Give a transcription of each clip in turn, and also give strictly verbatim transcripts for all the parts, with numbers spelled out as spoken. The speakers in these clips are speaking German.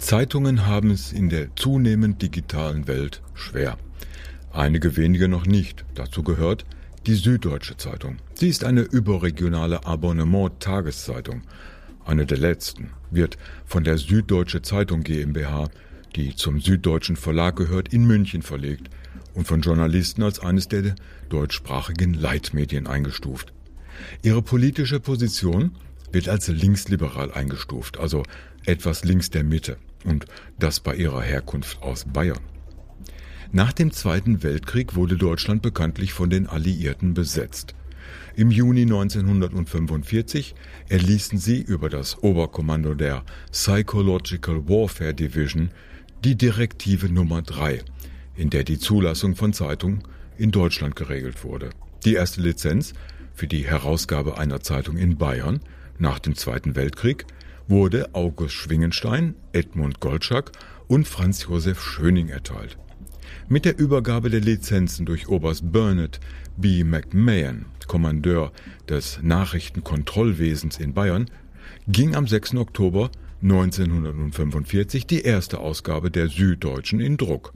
Zeitungen haben es in der zunehmend digitalen Welt schwer. Einige wenige noch nicht. Dazu gehört die Süddeutsche Zeitung. Sie ist eine überregionale Abonnement-Tageszeitung. Eine der letzten wird von der Süddeutsche Zeitung GmbH, die zum Süddeutschen Verlag gehört, in München verlegt und von Journalisten als eines der deutschsprachigen Leitmedien eingestuft. Ihre politische Position wird als linksliberal eingestuft, also etwas links der Mitte, und das bei ihrer Herkunft aus Bayern. Nach dem Zweiten Weltkrieg wurde Deutschland bekanntlich von den Alliierten besetzt. Im Juni neunzehnhundertfünfundvierzig erließen sie über das Oberkommando der Psychological Warfare Division die Direktive Nummer drei, in der die Zulassung von Zeitungen in Deutschland geregelt wurde. Die erste Lizenz für die Herausgabe einer Zeitung in Bayern nach dem Zweiten Weltkrieg wurde August Schwingenstein, Edmund Goldschagg und Franz Josef Schöning erteilt. Mit der Übergabe der Lizenzen durch Oberst Bernard B. McMahon, Kommandeur des Nachrichtenkontrollwesens in Bayern, ging am sechsten Oktober neunzehnhundertfünfundvierzig die erste Ausgabe der Süddeutschen in Druck.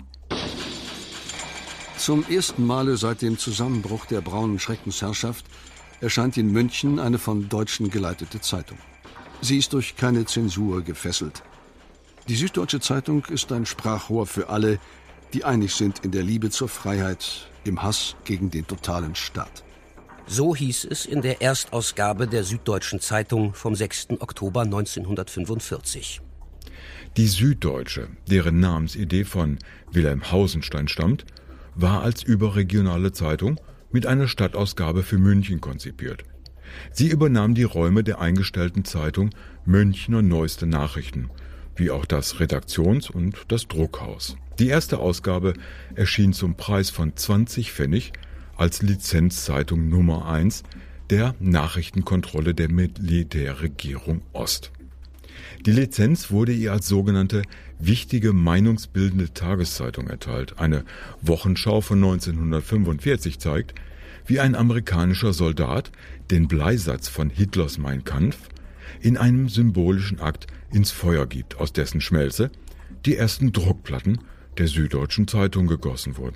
Zum ersten Male seit dem Zusammenbruch der braunen Schreckensherrschaft erscheint in München eine von Deutschen geleitete Zeitung. Sie ist durch keine Zensur gefesselt. Die Süddeutsche Zeitung ist ein Sprachrohr für alle, die einig sind in der Liebe zur Freiheit, im Hass gegen den totalen Staat. So hieß es in der Erstausgabe der Süddeutschen Zeitung vom sechsten Oktober neunzehnhundertfünfundvierzig. Die Süddeutsche, deren Namensidee von Wilhelm Hausenstein stammt, war als überregionale Zeitung mit einer Stadtausgabe für München konzipiert. Sie übernahm die Räume der eingestellten Zeitung Münchner Neueste Nachrichten, wie auch das Redaktions- und das Druckhaus. Die erste Ausgabe erschien zum Preis von zwanzig Pfennig als Lizenzzeitung Nummer eins der Nachrichtenkontrolle der Militärregierung Ost. Die Lizenz wurde ihr als sogenannte wichtige meinungsbildende Tageszeitung erteilt. Eine Wochenschau von neunzehnhundertfünfundvierzig zeigt, wie ein amerikanischer Soldat den Bleisatz von Hitlers Mein Kampf in einem symbolischen Akt ins Feuer gibt, aus dessen Schmelze die ersten Druckplatten der Süddeutschen Zeitung gegossen wurden.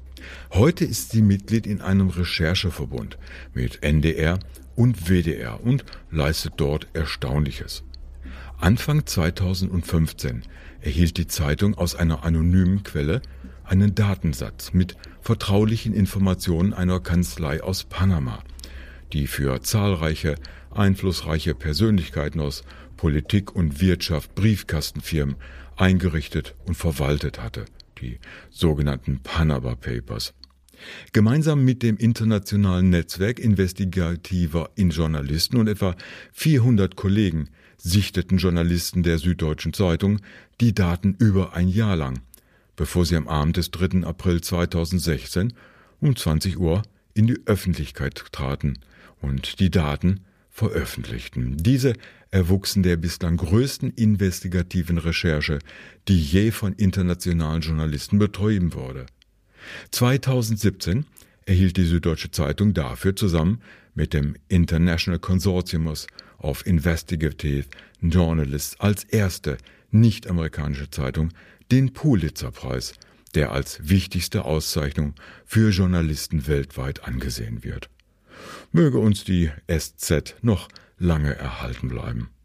Heute ist sie Mitglied in einem Rechercheverbund mit N D R und W D R und leistet dort Erstaunliches. Anfang zweitausendfünfzehn erhielt die Zeitung aus einer anonymen Quelle einen Datensatz mit vertraulichen Informationen einer Kanzlei aus Panama, die für zahlreiche einflussreiche Persönlichkeiten aus Politik und Wirtschaft Briefkastenfirmen eingerichtet und verwaltet hatte, die sogenannten Panama Papers. Gemeinsam mit dem internationalen Netzwerk investigativer Journalisten und etwa vierhundert Kollegen sichteten Journalisten der Süddeutschen Zeitung die Daten über ein Jahr lang, bevor sie am Abend des dritten April zweitausendsechzehn um zwanzig Uhr in die Öffentlichkeit traten und die Daten veröffentlichten. Diese erwuchsen der bislang größten investigativen Recherche, die je von internationalen Journalisten betrieben wurde. zweitausendsiebzehn erhielt die Süddeutsche Zeitung dafür zusammen mit dem International Consortium of Investigative Journalists als erste nicht-amerikanische Zeitung den Pulitzer-Preis, der als wichtigste Auszeichnung für Journalisten weltweit angesehen wird. Möge uns die S Z noch lange erhalten bleiben.